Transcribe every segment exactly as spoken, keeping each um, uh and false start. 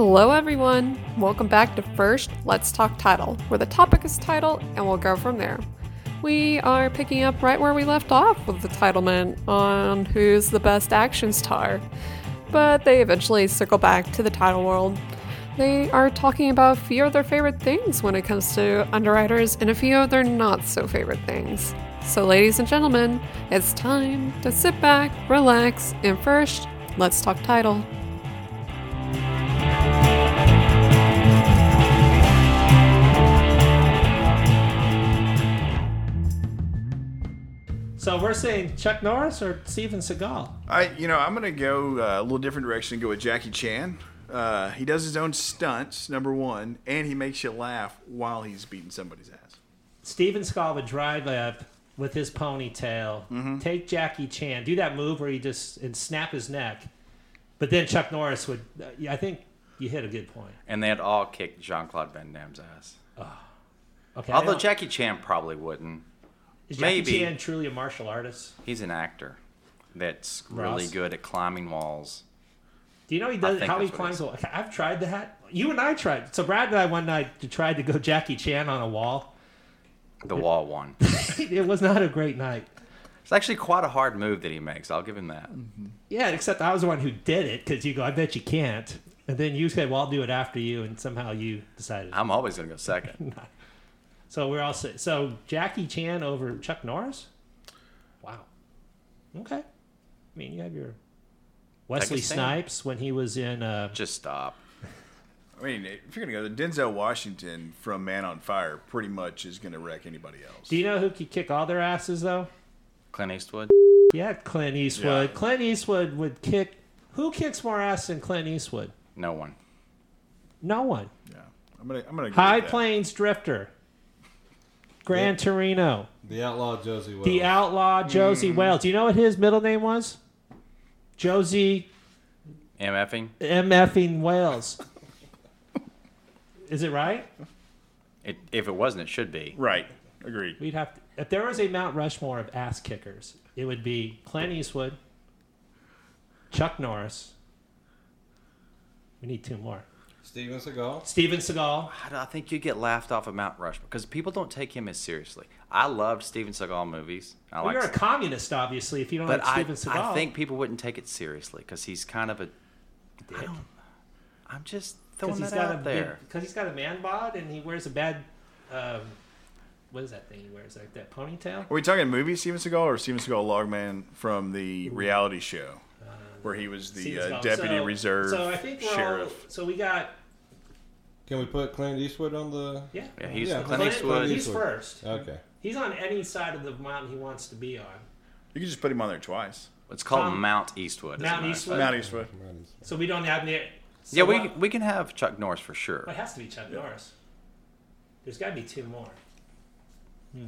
Hello everyone! Welcome back to First Let's Talk Title, where the topic is title and we'll go from there. We are picking up right where we left off with the titlement on who's the best action star, but they eventually circle back to the title world. They are talking about a few of their favorite things when it comes to underwriters and a few of their not so favorite things. So ladies and gentlemen, it's time to sit back, relax, and first, let's talk title. So we're saying Chuck Norris or Steven Seagal? I, you know, I'm going to go uh, a little different direction and go with Jackie Chan. Uh, he does his own stunts, number one, and he makes you laugh while he's beating somebody's ass. Steven Seagal would drive up with his ponytail, mm-hmm. take Jackie Chan, do that move where he just and snap his neck, but then Chuck Norris would. Uh, I think you hit a good point. And they'd all kick Jean-Claude Van Damme's ass. Oh. Okay. Although Jackie Chan probably wouldn't. Is Jackie Maybe. Chan truly a martial artist? He's an actor that's Ross? really good at climbing walls. Do you know he does think how he that's what it climbs a wall? I've tried that. You and I tried. So Brad and I one night tried to go Jackie Chan on a wall. The wall one. It was not a great night. It's actually quite a hard move that he makes. I'll give him that. Yeah, except I was the one who did it because you go, I bet you can't. And then you said, well, I'll do it after you. And somehow you decided. I'm always going to go second. So we're all set. So Jackie Chan over Chuck Norris? Wow. Okay. I mean, you have your Wesley Snipes when he was in. Uh, Just stop. I mean, if you're going to go, Denzel Washington from Man on Fire pretty much is going to wreck anybody else. Do you know who could kick all their asses, though? Clint Eastwood? Yeah, Clint Eastwood. Yeah. Clint Eastwood would kick. Who kicks more ass than Clint Eastwood? No one. No one. Yeah. I'm going to I'm gonna go High with that. Plains Drifter. Gran Torino. The Outlaw Josie Wells. The Outlaw Josie Mm. Wells. Do you know what his middle name was? Josie MFing? M.F.ing Wells. Is it right? It, if it wasn't, it should be. Right. Agreed. We'd have to, if there was a Mount Rushmore of ass kickers, it would be Clint Eastwood, Chuck Norris. We need two more. Steven Seagal. Steven Seagal. I I think you get laughed off of Mount Rushmore because people don't take him as seriously. I loved Steven Seagal movies. I Well, like, you're a communist, obviously, if you don't but like I, Steven Seagal. I think people wouldn't take it seriously because he's kind of a. I don't. I'm just throwing he's that got out a there. Because he's got a man bod and he wears a bad. Um, what is that thing he wears? Like that ponytail? Are we talking movie Steven Seagal or Steven Seagal Logman from the reality show where he was the Steven uh, Seagal. deputy so, reserve So I think we're sheriff? all. So we got. Can we put Clint Eastwood on the? Yeah. Yeah, he's Yeah, Clint Clint- Eastwood. He's first. Okay. He's on any side of the mountain he wants to be on. You can just put him on there twice. It's called Um, Mount Eastwood. as a Mount matter of Eastwood? fact. Mount Eastwood. So we don't have the. So Yeah, we what- we can have Chuck Norris for sure. Well, it has to be Chuck Norris. There's got to be two more. Hmm.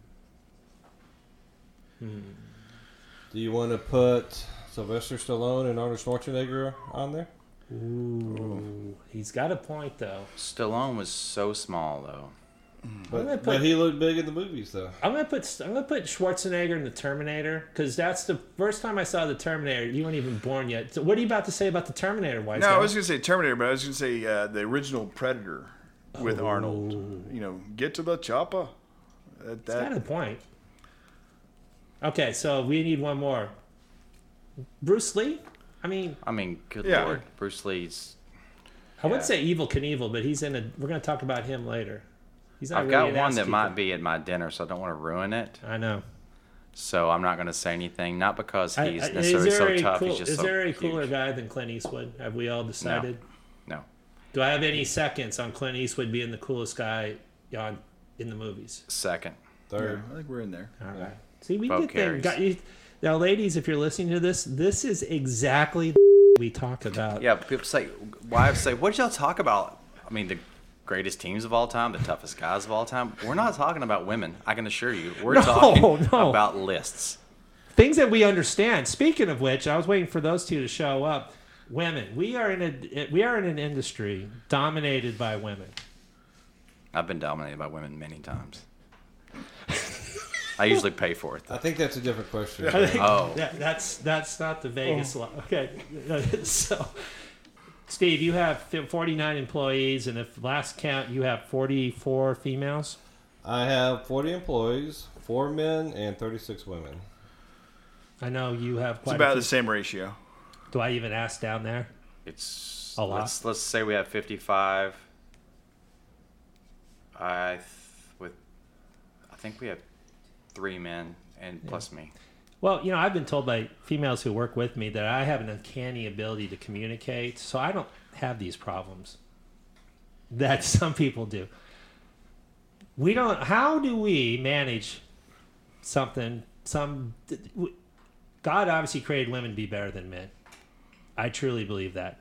Hmm. Do you want to put Sylvester Stallone and Arnold Schwarzenegger on there? Ooh. He's got a point, though. Stallone was so small though. But, gonna put- but he looked big in the movies, though. I'm gonna put I'm gonna put Schwarzenegger in the Terminator because that's the first time I saw the Terminator. You weren't even born yet. So what are you about to say about the Terminator, Wise No, guy? I was going to say Terminator, but I was going to say uh, the original Predator with Arnold. You know, get to the chopper. That, He's got a that, point. Okay, so we need one more. Bruce Lee. I mean, I mean, good Yeah. lord, Bruce Lee's. I would Yeah. say Evil Knievel, but he's in a. We're gonna talk about him later. He's not I've really got an one ass that kicker. might be at my dinner, so I don't want to ruin it. I know. So I'm not going to say anything. Not because I- he's I- necessarily is there so a tough. cool, he's just is so there a huge. cooler guy than Clint Eastwood? Have we all decided? No. Do I have any seconds on Clint Eastwood being the coolest guy on in the movies? Second. yeah, Third. I think we're in there. All right. See, we Bo get there. carries. Got you. Now, ladies, if you're listening to this, this is exactly the we talk about. Yeah, people say, wives say, what did y'all talk about? I mean, the greatest teams of all time, the toughest guys of all time. We're not talking about women, I can assure you. We're No, talking no. about lists. Things that we understand. Speaking of which, I was waiting for those two to show up. Women. We are in a we are in an industry dominated by women. I've been dominated by women many times. I usually pay for it, though. I think that's a different question. I think Oh. that, that's that's not the Vegas law. Okay, so Steve, you have forty-nine employees, and if last count, you have forty-four females. I have forty employees, four men and thirty-six women. I know you have It's quite about a the few. same ratio. Do I even ask down there? It's A lot. Let's, let's say we have fifty-five. I th- with I think we have three men and plus me. Well, you know, I've been told by females who work with me that I have an uncanny ability to communicate, so I don't have these problems that some people do. We don't. How do we manage something? Some God obviously created women to be better than men. I truly believe that.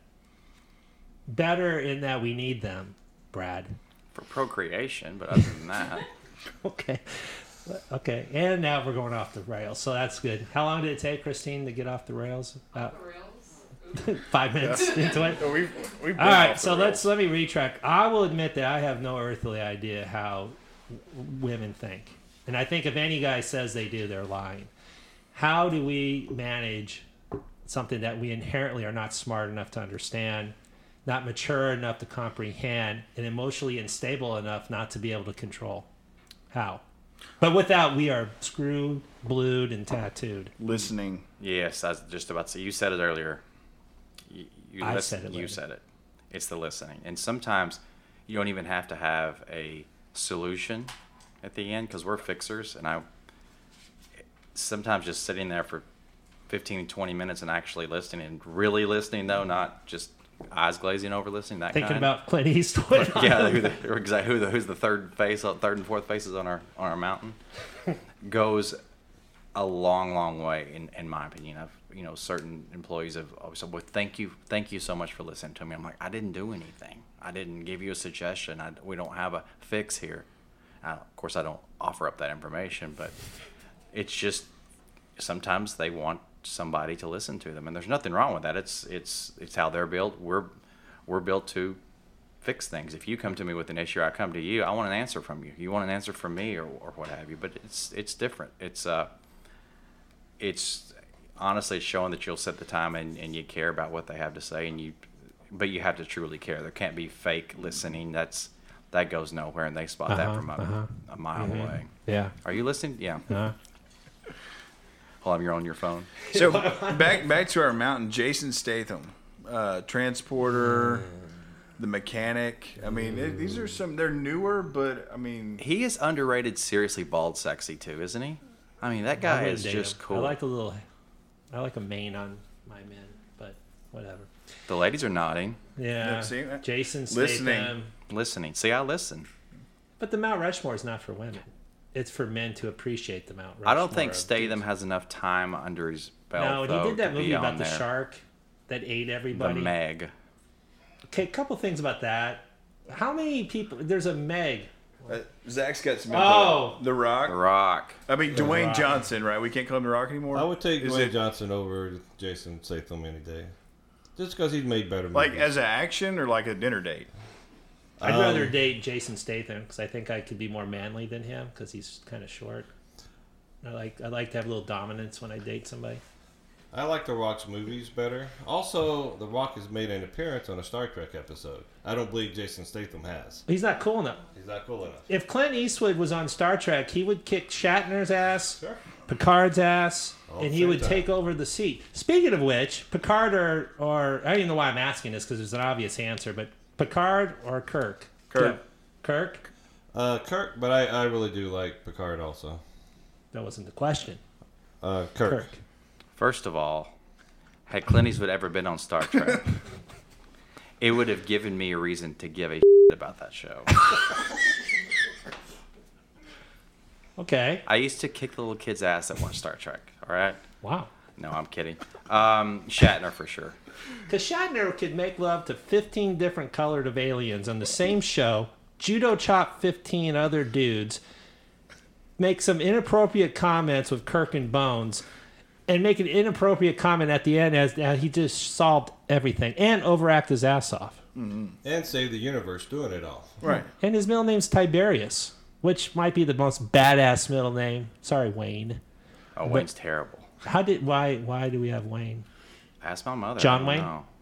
Better in that we need them, Brad. For procreation, but other than that, Okay. Okay. And now we're going off the rails, so that's good. How long did it take, Christine, to get off the rails? Uh, five minutes into it. We've, we've All right, so let's let me retract. I will admit that I have no earthly idea how w- women think, and I think if any guy says they do, they're lying. How do we manage something that we inherently are not smart enough to understand, not mature enough to comprehend, and emotionally unstable enough not to be able to control? How? But without, we are screwed, blued, and tattooed. listening. yes, I was just about to say. You said it earlier. You, you I listen- said it You later. said it. It's the listening, and sometimes you don't even have to have a solution at the end because we're fixers, and I. Sometimes just sitting there for fifteen, twenty minutes and actually listening and really listening though, not just eyes glazing over listening. That Thinking kind. about Clint Eastwood. yeah, who the, or exactly who the, who's the third face, third and fourth faces on our on our mountain, goes a long, long way in, in my opinion. I've you know certain employees have always said, "Well, thank you, thank you so much for listening to me." I'm like, I didn't do anything. I didn't give you a suggestion. I, we don't have a fix here. Uh, of course, I don't offer up that information, but it's just sometimes they want somebody to listen to them, and there's nothing wrong with that. It's it's it's how they're built. We're we're built to fix things. If you come to me with an issue, I come to you. I want an answer from you. You want an answer from me, or, or what have you. But it's it's different. It's uh, it's honestly it's showing that you'll set the time and, and you care about what they have to say, and you, but you have to truly care. There can't be fake listening. That's that goes nowhere, and they spot that Uh-huh, from a, uh-huh. a mile away. Yeah. Are you listening? Yeah. Uh, Hold on, you're on your phone. So back back to our mountain, Jason Statham, uh, transporter, the mechanic. I mean, it, these are some. They're newer, but I mean, He is underrated, seriously bald sexy too, isn't he? I mean, that I guy wouldn't is date just him. cool. I like a little. I like a mane on my men, but whatever. The ladies are nodding, Yeah. Yeah, see, uh, Jason listening. Statham. listening. See, I listen. But the Mount Rushmore is not for women. It's for men to appreciate the Mount Rushmore. I don't think of Statham dudes. has enough time under his belt. No, though, he did that to movie be about on the there. shark that ate The everybody. Meg. Okay, a couple things about that. How many people? There's a Meg. uh, Zach's got some. Oh. info. The Rock. The Rock. I mean, Dwayne Rock. Johnson, right? We can't call him The Rock anymore. I would take Is Dwayne it, Johnson over Jason Statham any day. Just because he's made better movies. like as an action or like a dinner date. I'd Um, rather date Jason Statham because I think I could be more manly than him because he's kind of short. I like I like to have a little dominance when I date somebody. I like The Rock's movies better. Also, The Rock has made an appearance on a Star Trek episode. I don't believe Jason Statham has. He's not cool enough. He's not cool enough. If Clint Eastwood was on Star Trek, he would kick Shatner's ass, Sure. Picard's ass, All and at he the would same take over the seat. Speaking of which, Picard or, or I don't even know why I'm asking this because there's an obvious answer, but Picard or Kirk? Kirk. Yeah. Kirk? Uh, Kirk, but I, I really do like Picard also. That wasn't the question. Uh, Kirk. Kirk. First of all, had Clint Eastwood ever been on Star Trek, it would have given me a reason to give a shit about that show. Okay. I used to kick the little kids' ass that watch Star Trek. All right. Wow. No, I'm kidding. Um, Shatner for sure. Because Shatner could make love to fifteen different colored of aliens on the same show, judo chop fifteen other dudes, make some inappropriate comments with Kirk and Bones, and make an inappropriate comment at the end as, as he just solved everything, and overact his ass off. And save the universe doing it all. Right. And his middle name's Tiberius, which might be the most badass middle name. Sorry, Wayne. Oh, But- Wayne's terrible. How did why why do we have Wayne? Ask my mother. John I don't Wayne? know.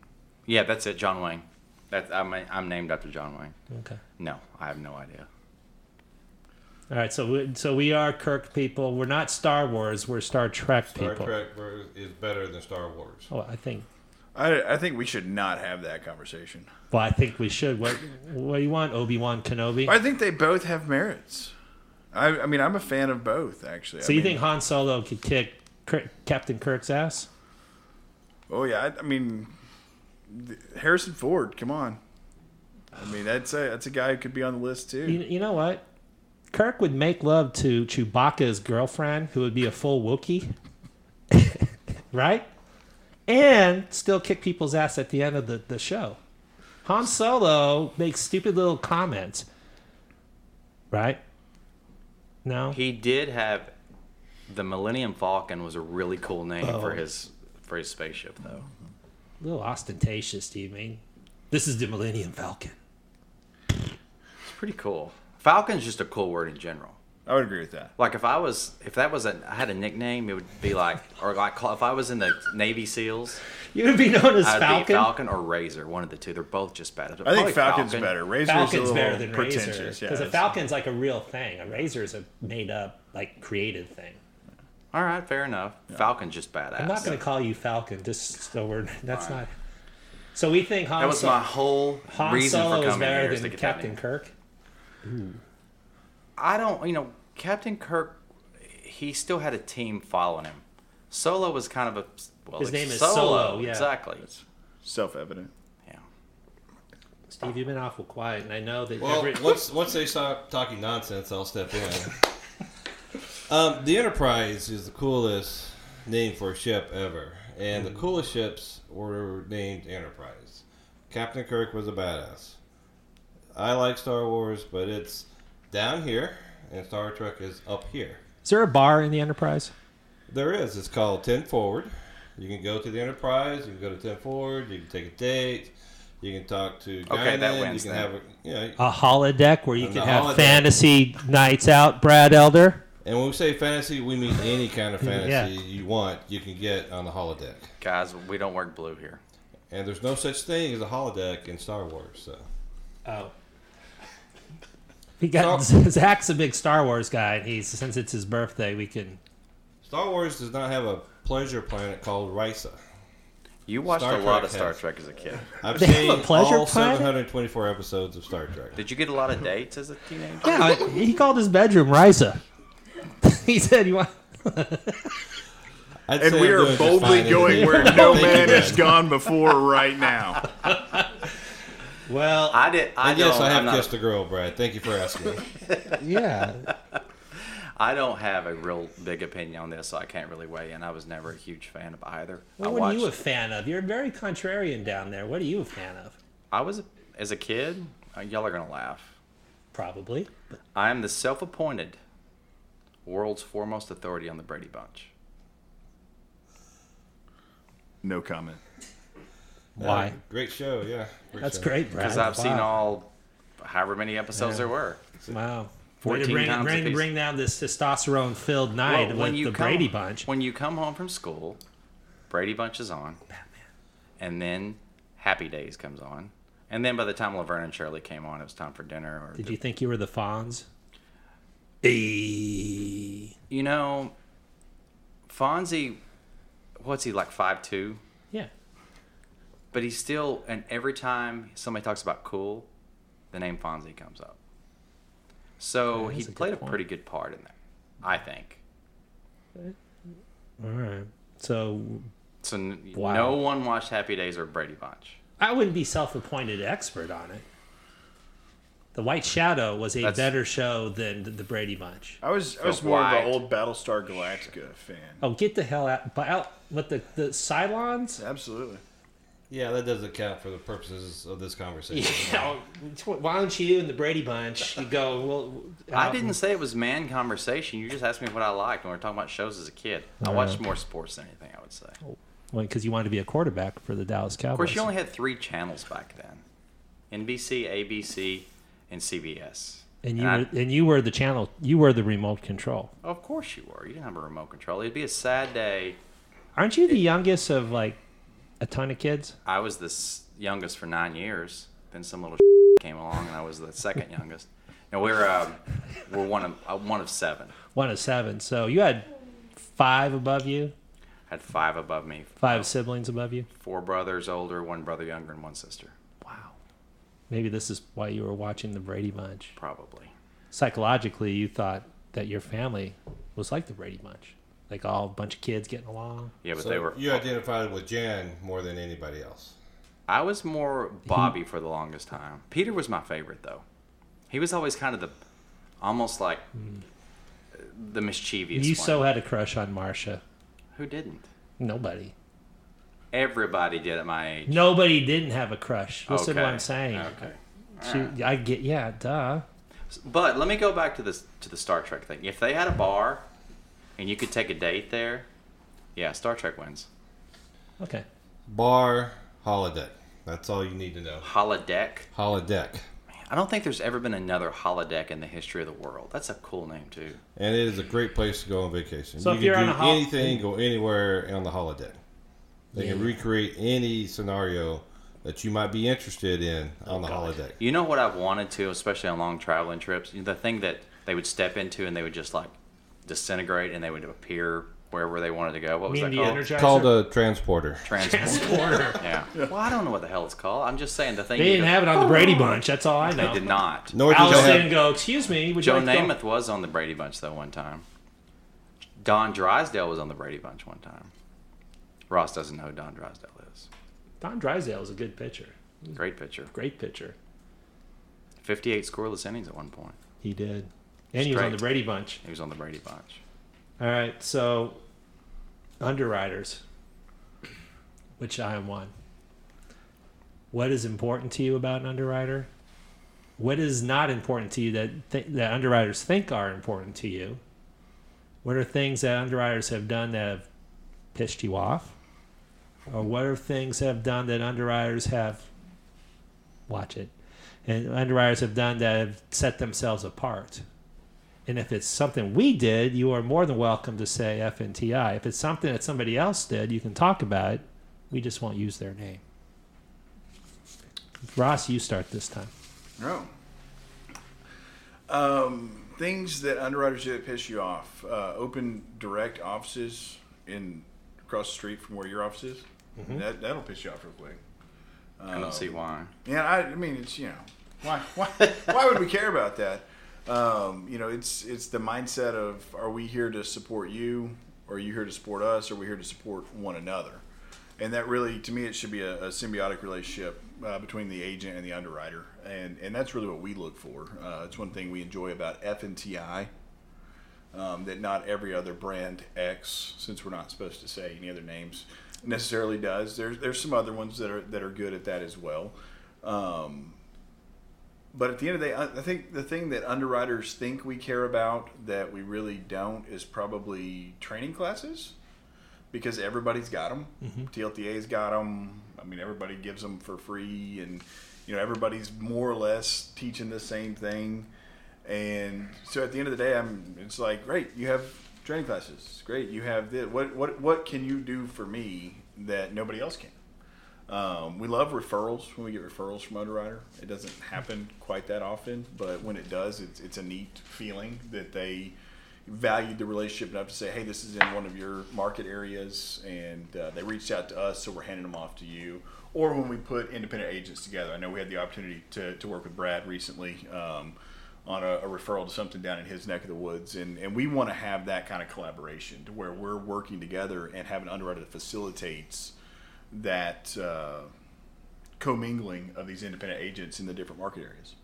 Yeah, that's it. John Wayne. That's I'm I'm named after John Wayne. Okay. No, I have no idea. All right, so we, so we are Kirk people. We're not Star Wars. We're Star Trek Star people. Trek is better than Star Wars. Oh, I think. I, I think we should not have that conversation. Well, I think we should. What What do you want, Obi-Wan Kenobi? I think they both have merits. I, I mean, I'm a fan of both, actually. So I you mean, think Han Solo could kick Kirk, Captain Kirk's ass? Oh yeah, I, I mean, th- Harrison Ford. Come on. I mean, that's a that's a guy who could be on the list too. You, you know what? Kirk would make love to Chewbacca's girlfriend, who would be a full Wookiee, right? And still kick people's ass at the end of the, the show. Han Solo makes stupid little comments, right? No? He did have the Millennium Falcon was a really cool name Oh. for his for his spaceship though. A little ostentatious, do you mean? This is the Millennium Falcon. It's pretty cool. Falcon's just a cool word in general. I would agree with that. Like if I was, if that was a, I had a nickname, it would be like, or like if I was in the Navy SEALs, You would be known as I'd Falcon? be Falcon or Razor, one of the two. They're both just bad. I think Probably Falcon's Falcon. better. Razor's a Falcon's little better than Razor. pretentious. Because Yeah, a Falcon's like a real thing. A Razor is a made-up, like, created thing. All right, fair enough. Falcon's just badass. I'm not going to call you Falcon, just so we're... That's not... So we think Han, That was So- my whole Han reason Solo for is coming here. better is to than get that Captain name. Kirk? I don't, you know, Captain Kirk, he still had a team following him. Solo was kind of a, well, His it's name is Solo, Solo, yeah. exactly. self-evident. Yeah. Steve, you've been awful quiet, and I know that Well, every... once once they stop talking nonsense, I'll step in. um, the Enterprise is the coolest name for a ship ever, and the coolest ships were named Enterprise. Captain Kirk was a badass. I like Star Wars, but it's down here, and Star Trek is up here. Is there a bar in the Enterprise? There is. It's called ten Forward. You can go to the Enterprise. You can go to ten Forward. You can take a date. You can talk to Okay, that Guinan, wins You can then. have a, you know, A holodeck where you On can the have holodeck. fantasy nights out, Brad Elder? and when we say fantasy, we mean any kind of fantasy Yeah. you want. You can get on the holodeck. Guys, we don't work blue here. And there's no such thing as a holodeck in Star Wars. So Oh. He got So- Zach's a big Star Wars guy, and he's since it's his birthday, we can. Star Wars does not have a pleasure planet called Risa. You watched Star a lot Trek of Star has. Trek as a kid. I've They have seen a pleasure all planet? seven hundred twenty-four episodes of Star Trek. Did you get a lot of dates as a teenager? Yeah, he called his bedroom Risa. He said, "You want?" I'd And say we I'm are doing just boldly fine going in- where no Thank you, man has Ben. gone before right now. Well, I did. I And yes, don't, I have I'm not- kissed a girl, Brad. Thank you for asking. yeah. I don't have a real big opinion on this, so I can't really weigh in. I was never a huge fan of either. What I were watched. you a fan of? You're very contrarian down there. What are you a fan of? I was as a kid. uh, Y'all are gonna laugh. Probably. But I am the self-appointed world's foremost authority on the Brady Bunch. No comment. why? Uh, great show, yeah. Great That's show. great, Brad. Because I've seen Wow. all, however many episodes Yeah. there were. Wow. Way to fourteen bring, times bring, apiece. bring down this testosterone-filled night Well, with the come, Brady Bunch. When you come home from school, Brady Bunch is on. And then Happy Days comes on. And then by the time Laverne and Shirley came on, it was time for dinner. Or Did the- you think you were the Fonz? Eee. You know, Fonzie, what's he, like five two? Yeah. But he's still, and every time somebody talks about cool, the name Fonzie comes up. So Yeah, he that's a good played a point. pretty good part in that, I think. All right. So So n- Wow. no one watched Happy Days or Brady Bunch. I wouldn't be self-appointed expert on it. The White Shadow was a That's- better show than the- the Brady Bunch. I was I was So more why- of an old Battlestar Galactica fan. Oh, get the hell out! But out with the the Cylons. Absolutely. Yeah, that doesn't count for the purposes of this conversation. Yeah. Why don't you and the Brady Bunch you go? Well, I out- didn't say it was man conversation. You just asked me what I liked when we were talking about shows as a kid. I watched more sports than anything, I would say. because you wanted to be a quarterback for the Dallas Cowboys. Of course, you only had three channels back then: N B C, A B C, and C B S. and you and were and you were the channel. You were the remote control. Of course you were. You didn't have a remote control. It'd be a sad day. Aren't you the youngest of like a ton of kids? I was this youngest for nine years. Then some little came along, and I was the second youngest. And we're um, we're one of uh, one of seven. One of seven. So you had five above you, Had five above me. five siblings above you. Four brothers older, one brother younger, and one sister. Wow. Maybe this is why you were watching the Brady Bunch. Probably. Psychologically, you thought that your family was like the Brady Bunch, like all a bunch of kids getting along. Yeah, but So they were. you identified with Jan more than anybody else. I was more Bobby for the longest time. Peter was my favorite, though. He was always kind of the, almost like the mischievous You one. so had a crush on Marcia. Who didn't? Nobody. Everybody did at my age. Nobody didn't have a crush. Listen to what Okay. I'm saying. Okay. She, I get, yeah, duh. But let me go back to this to the Star Trek thing. If they had a bar, and you could take a date there, yeah, Star Trek wins. Okay. Bar, holodeck. That's all you need to know. Holodeck. Holodeck. I don't think there's ever been another holodeck in the history of the world. That's a cool name too. And it is a great place to go on vacation. So you if can you're do on a hol- anything, go anywhere on the holodeck. They can Yeah. recreate any scenario that you might be interested in on the holodeck. You know what I've wanted to, especially on long traveling trips? The thing that they would step into and they would just like disintegrate and they would appear wherever they wanted to go. What was mean that the called? Energizer? It's called a transporter. Transport. Transporter. Yeah. Well, I don't know what the hell it's called. I'm just saying the thing. They you didn't go- have it on the Brady Bunch. That's all I know. They did not. Nor did Alice they didn't have, go, excuse me. Would Joe you like to go-" Namath was on the Brady Bunch though one time. Don Drysdale was on the Brady Bunch one time. Ross doesn't know who Don Drysdale is. Don Drysdale is a good pitcher. Great pitcher. Great pitcher. fifty-eight scoreless innings at one point. He did. And he was on the Straight. Brady Bunch. He was on the Brady Bunch. All right, so underwriters, which I am one. What is important to you about an underwriter? What is not important to you that th- that underwriters think are important to you? What are things that underwriters have done that have pissed you off? Or what are things that have done that underwriters have, watch it, and underwriters have done that have set themselves apart? And if it's something we did, you are more than welcome to say F N T I. If it's something that somebody else did, you can talk about it. We just won't use their name. Ross, you start this time. No. Um, things that underwriters do that piss you off. Uh, open direct offices in across the street from where your office is. That that'll piss you off real quick. I don't see why. Yeah, I, I mean it's you know why why why would we care about that? Um, you know, it's it's the mindset of are we here to support you, or are you here to support us, or are we here to support one another? And that really, to me, it should be a, a symbiotic relationship uh, between the agent and the underwriter, and and that's really what we look for. Uh, it's one thing we enjoy about F N T I. Um, that not every other brand X, since we're not supposed to say any other names, necessarily does. There's there's some other ones that are that are good at that as well. Um, but at the end of the day, I I think the thing that underwriters think we care about that we really don't is probably training classes, because everybody's got them. Mm-hmm. T L T A's got them. I mean, everybody gives them for free, and you know everybody's more or less teaching the same thing. And so at the end of the day, I'm. It's like, great, you have training classes. Great, you have this. What what what can you do for me that nobody else can? Um, we love referrals when we get referrals from underwriter. It doesn't happen quite that often, but when it does, it's it's a neat feeling that they valued the relationship enough to say, hey, this is in one of your market areas, and uh, they reached out to us, so we're handing them off to you. Or when we put independent agents together. I know we had the opportunity to, to work with Brad recently um, on a, a referral to something down in his neck of the woods, and, and we want to have that kind of collaboration to where we're working together and have an underwriter that facilitates that uh, commingling of these independent agents in the different market areas.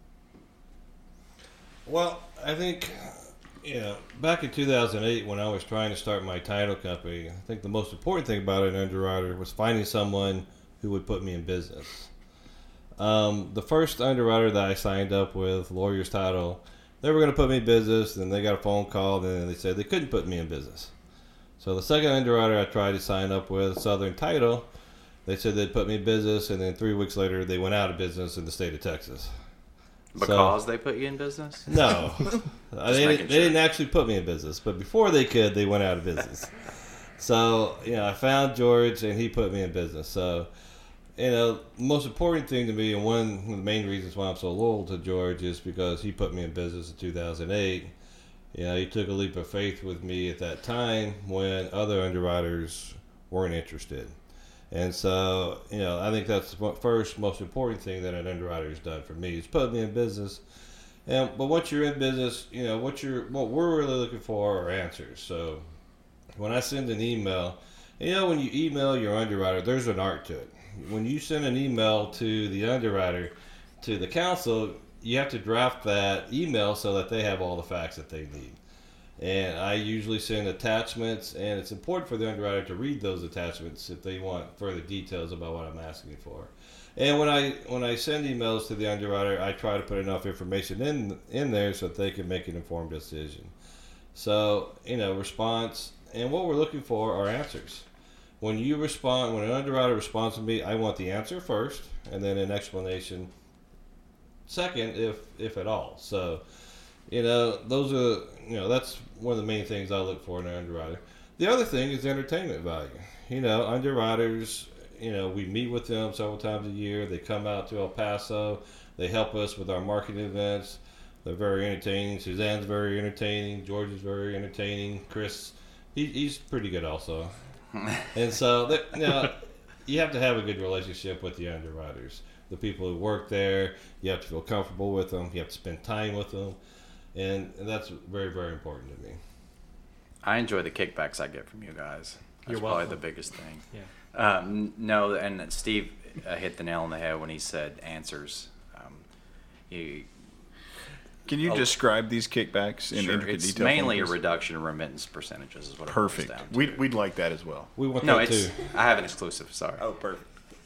Well, I think, you know, back in two thousand eight when I was trying to start my title company, I think the most important thing about an underwriter was finding someone who would put me in business. Um, the first underwriter that I signed up with, Lawyers Title, they were going to put me in business, and they got a phone call, and then they said they couldn't put me in business. So the second underwriter I tried to sign up with, Southern Title, they said they'd put me in business, and then three weeks later they went out of business in the state of Texas. Because they put you in business? No, Uh, they, making didn't, they sure. didn't actually put me in business, but before they could, they went out of business. So, you know, I found George, and he put me in business. So, you know, the most important thing to me, and one of the main reasons why I'm so loyal to George is because he put me in business in two thousand eight. You know, he took a leap of faith with me at that time when other underwriters weren't interested. And so, you know, I think that's the first most important thing that an underwriter has done for me is put me in business. And but once you're in business, you know, what you're what we're really looking for are answers. So when I send an email, you know, when you email your underwriter, there's an art to it. When you send an email to the underwriter, to the counsel, you have to draft that email so that they have all the facts that they need. And I usually send attachments, and it's important for the underwriter to read those attachments if they want further details about what I'm asking for. And when I when I send emails to the underwriter, I try to put enough information in in there so that they can make an informed decision. So, you know, response, and what we're looking for are answers. When you respond, when an underwriter responds to me, I want the answer first, and then an explanation second, if if at all. So, you know, those are, you know, that's one of the main things I look for in an underwriter. The other thing is entertainment value. You know, underwriters, you know, we meet with them several times a year. They come out to El Paso. They help us with our marketing events. They're very entertaining. Suzanne's very entertaining. George is very entertaining. Chris, he, he's pretty good also. And so, that, you know, you have to have a good relationship with the underwriters. The people who work there, you have to feel comfortable with them. You have to spend time with them. And, and that's very, very important to me. I enjoy the kickbacks I get from you guys. That's You're probably welcome. the biggest thing. Yeah. Um, no, and Steve uh, hit the nail on the head when he said answers. Um, he, Can you Oh. describe these kickbacks in sure, intricate it's detail? mainly for a us? reduction in remittance percentages is what it Perfect. boils down to. We'd, we'd like that as well. We want no, that it's too. I have an exclusive. Sorry. Oh, perfect.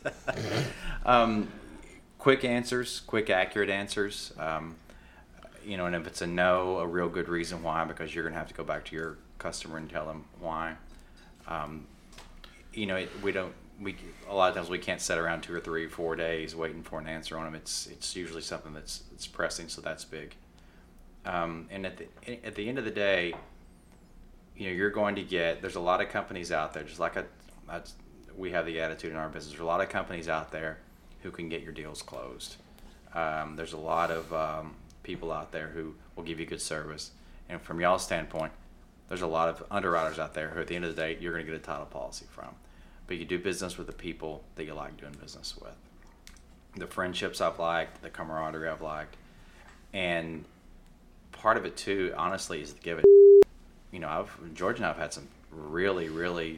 Um, quick answers, quick accurate answers. Um, you know, and if it's a no, a real good reason why, because you're going to have to go back to your customer and tell them why. Um, you know, it, we don't. We a lot of times we can't sit around two or three, four days waiting for an answer on them. It's it's usually something that's it's pressing, so that's big. Um, and at the at the end of the day, you know, you're going to get. There's a lot of companies out there, just like I, I we have the attitude in our business. There's a lot of companies out there who can get your deals closed. Um, there's a lot of um, people out there who will give you good service. And from y'all's standpoint, there's a lot of underwriters out there who, at the end of the day, you're going to get a title policy from. But you do business with the people that you like doing business with. The friendships I've liked, the camaraderie I've liked. And part of it, too, honestly, is to give it. You know, I've George and I have had some really, really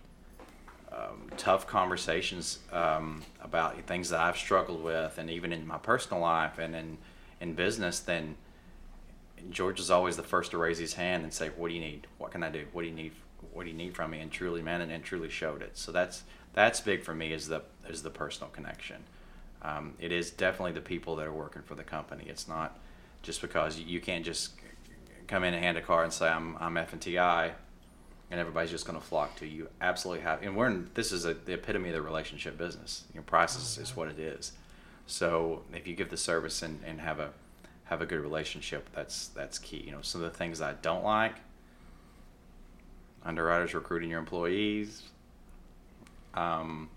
um, tough conversations um, about things that I've struggled with, and even in my personal life and in, in business. Then George is always the first to raise his hand and say, "What do you need? What can I do? What do you need? What do you need from me?" And truly, man, and, and truly showed it. So that's that's big for me, is the is the personal connection. Um, it is definitely the people that are working for the company. It's not just because you, you can't just come in and hand a card and say, I'm I'm F and T I, and everybody's just going to flock to you. Absolutely have. And we're in, this is a, the epitome of the relationship business. Your price is, is what it is. So if you give the service and, and have a have a good relationship, that's that's key. You know, some of the things I don't like: underwriters recruiting your employees, um,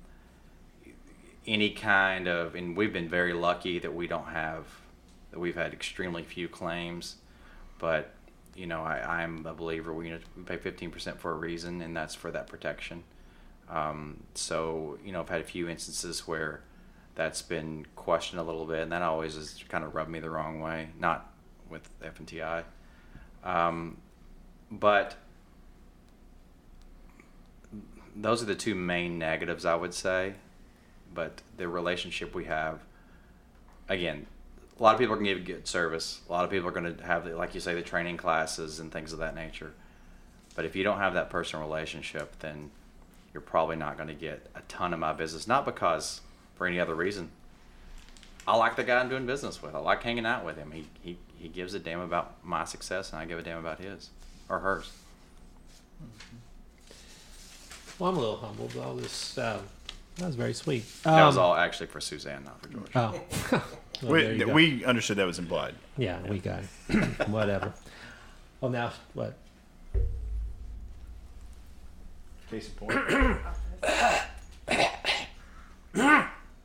any kind of, and we've been very lucky that we don't have, that we've had extremely few claims, but you know, I, I'm a believer we, you know, we pay fifteen percent for a reason, and that's for that protection. Um, so, you know, I've had a few instances where that's been questioned a little bit, and that always has kind of rubbed me the wrong way, not with F and T I. Um, but those are the two main negatives, I would say. But the relationship we have, again, a lot of people are going to give good service. A lot of people are going to have, the, like you say, the training classes and things of that nature. But if you don't have that personal relationship, then you're probably not going to get a ton of my business. Not because for any other reason. I like the guy I'm doing business with. I like hanging out with him. He he he gives a damn about my success, and I give a damn about his or hers. Well, I'm a little humbled. I'll just. Um, that was very sweet. That was Um, all actually for Suzanne, not for George. Oh. Well, there we, you go. we understood that was implied. Yeah, we got it. Whatever. Well, now what? Case in point.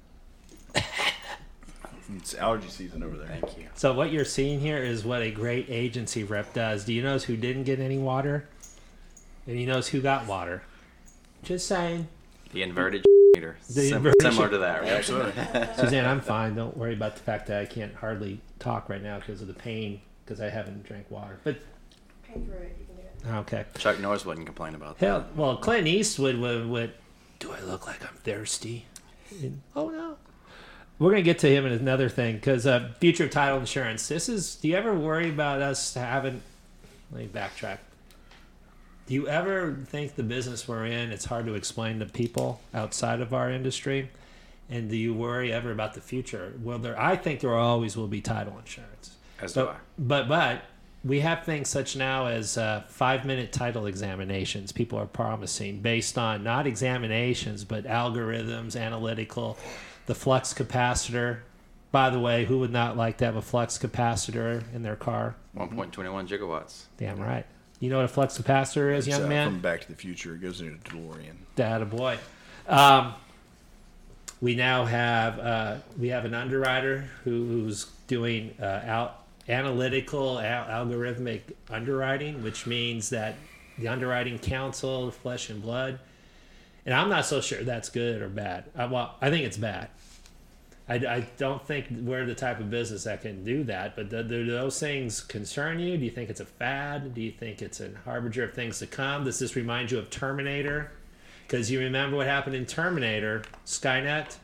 It's allergy season over there. Thank you. So what you're seeing here is what a great agency rep does. Do you notice who didn't get any water? And you notice who got water? Just saying. The inverted meter. The Sim- inverted- similar to that, right? Absolutely. Suzanne, I'm fine. Don't worry about the fact that I can't hardly talk right now because of the pain, because I haven't drank water. But Pay through it. You can do it. okay. Chuck Norris wouldn't complain about that. Hell, well, Clint Eastwood would, would. Do I look like I'm thirsty? And, oh no. We're gonna get to him in another thing because uh, future of title insurance. This is. Do you ever worry about us having? Let me backtrack. Do you ever think the business we're in, it's hard to explain to people outside of our industry? And do you worry ever about the future? Well, there, I think there always will be title insurance. As do I. But, but, but we have things such now as uh, five-minute title examinations. People are promising based on not examinations, but algorithms, analytical, the flux capacitor. By the way, who would not like to have a flux capacitor in their car? one point two one gigawatts. Damn right. You know what a flux capacitor is, It's, young uh, man? From Back to the Future. It goes into a DeLorean. Dad, a boy. Um, we now have uh, we have an underwriter who, who's doing uh, out analytical al- algorithmic underwriting, which means that the underwriting council, flesh and blood, and I'm not so sure that's good or bad. I, well, I think it's bad. I, I don't think we're the type of business that can do that. But do, do those things concern you? Do you think it's a fad? Do you think it's a harbinger of things to come? Does this remind you of Terminator? Because you remember what happened in Terminator, Skynet?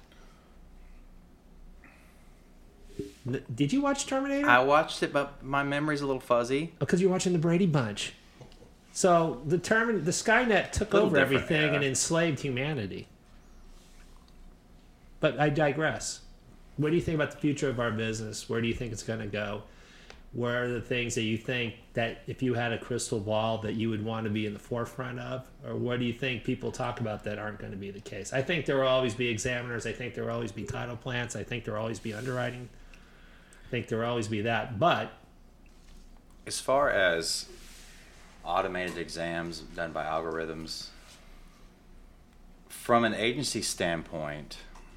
N- Did you watch Terminator? I watched it, but my memory's a little fuzzy. Because you're watching the Brady Bunch. So the term, the Skynet took Little over different, everything yeah. and enslaved humanity. But I digress. What do you think about the future of our business? Where do you think it's going to go? Where are the things that you think that if you had a crystal ball that you would want to be in the forefront of? Or what do you think people talk about that aren't going to be the case? I think there will always be examiners. I think there will always be title plants. I think there will always be underwriting. I think there will always be that. But As far as automated exams done by algorithms, from an agency standpoint,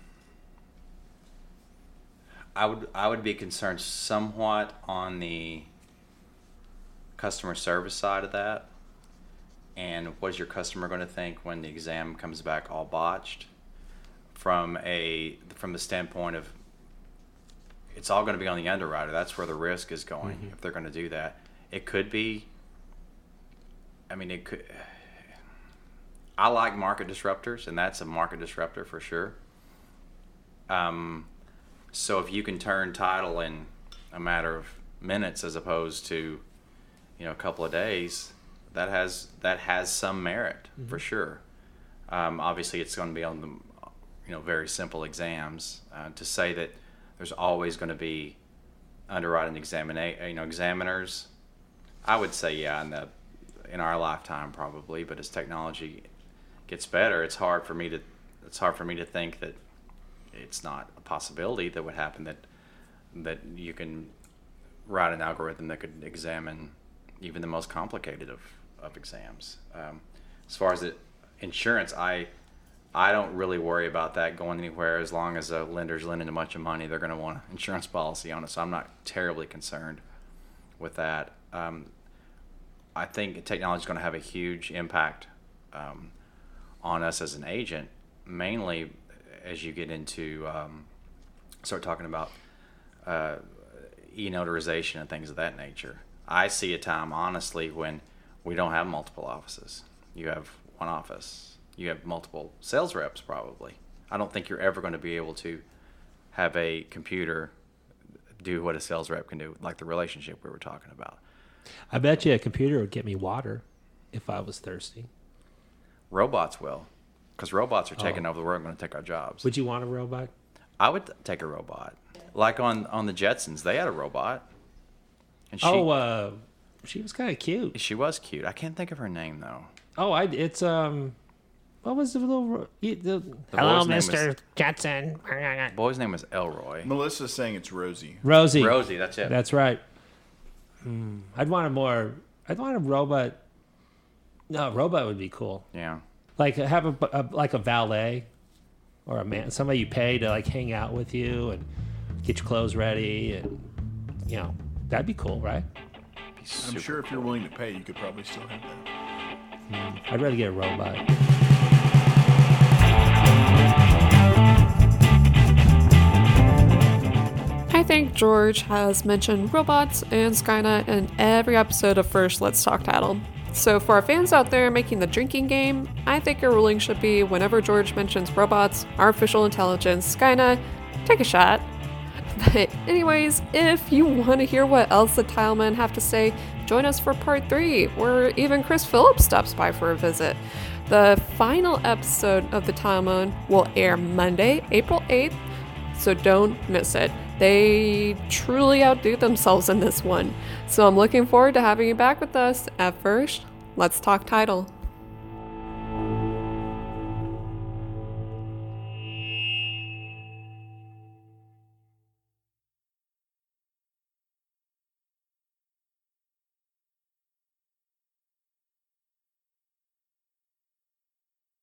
I would I would be concerned somewhat on the customer service side of that. And what is your customer going to think when the exam comes back all botched? From a from the standpoint of it's all going to be on the underwriter. That's where the risk is going if they're going to do that. It could be. I mean, it could. I like market disruptors, and that's a market disruptor for sure. Um. So if you can turn title in a matter of minutes as opposed to, you know, a couple of days, that has that has some merit mm-hmm. for sure. Um, obviously, it's going to be on the, you know, very simple exams. Uh, to say that there's always going to be underwriting examina- you know, examiners, I would say yeah, in the in our lifetime probably. But as technology gets better, it's hard for me to it's hard for me to think that it's not a possibility that would happen that that you can write an algorithm that could examine even the most complicated of, of exams. Um, as far as it, insurance, I I don't really worry about that going anywhere as long as a lender's lending a bunch of money. They're going to want an insurance policy on it, so I'm not terribly concerned with that. Um, I think technology is going to have a huge impact um, on us as an agent, mainly as you get into um, start talking about uh, e-notarization and things of that nature. I see a time, honestly, when we don't have multiple offices. You have one office. You have multiple sales reps, probably. I don't think you're ever going to be able to have a computer do what a sales rep can do, like the relationship we were talking about. I bet you a computer would get me water if I was thirsty. Robots will. Because robots are taking Oh. over the world and going to take our jobs. Would you want a robot? I would take a robot. Like on, on the Jetsons, they had a robot. And she, oh, uh, she was kind of cute. she was cute. I can't think of her name, though. Oh, I it's um, what was the little ro- the, the, The hello, boy's name Mister was- Jetson, The boy's name was Elroy. Melissa's saying it's Rosie. Rosie. Rosie, that's it. That's right. Hmm. I'd want a more. I'd want a robot. No, a robot would be cool. Yeah. Like have a, a like a valet, or a man, somebody you pay to like hang out with you and get your clothes ready, and you know that'd be cool, right? I'm sure if you're willing to pay, you could probably still have that. I'd rather get a robot. I think George has mentioned robots and Skynet in every episode of First Let's Talk Title. So for our fans out there making the drinking game, I think your ruling should be whenever George mentions robots, artificial intelligence, Skynet, take a shot. But anyways, if you want to hear what else the Tilemen have to say, join us for part three, where even Chris Phillips stops by for a visit. The final episode of the Tilemen will air Monday, April eighth, so don't miss it. They truly outdo themselves in this one. So I'm looking forward to having you back with us at First Let's Talk Title.